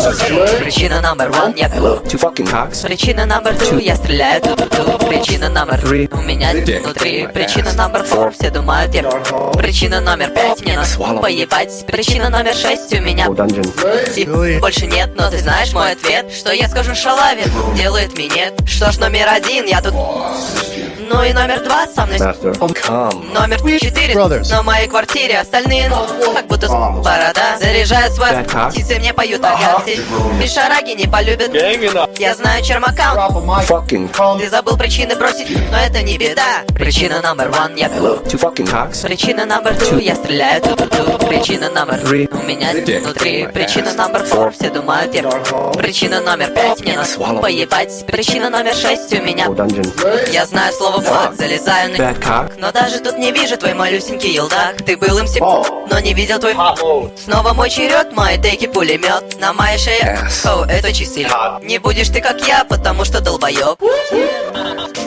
Причина номер one, я Two fucking cocks. Причина номер two, я стреляю ту-ту-ту. Причина номер three, у меня внутри. Причина номер four, все думают я. Причина номер пять, мне нас поебать. Причина номер шесть, у меня их больше нет, но ты знаешь мой ответ. Что я скажу шалаве, делает минет. Что ж, номер один, я тут. Ну и номер два со мной. Номер 4 на моей квартире. Остальные, как будто борода. Заряжаю свой птицы, мне поют агасси. Бешараги не полюбят. Я знаю чермакаунт. Ты забыл причины бросить, но это не беда. Причина номер one, я Причина номер two, я стреляю ту-ту-ту. Причина номер three, у меня внутри. Причина номер four, все думают я. Причина номер пять, мне нас поебать. Причина номер шесть, у меня. Я знаю слово фак, залезаю на но даже тут не вижу твой малюсенький елдак. Ты был им но не видел твой снова мой черед, мои тейки пулемет на моей шее. О, это чистый. Не будешь ты как я, потому что долбоёб.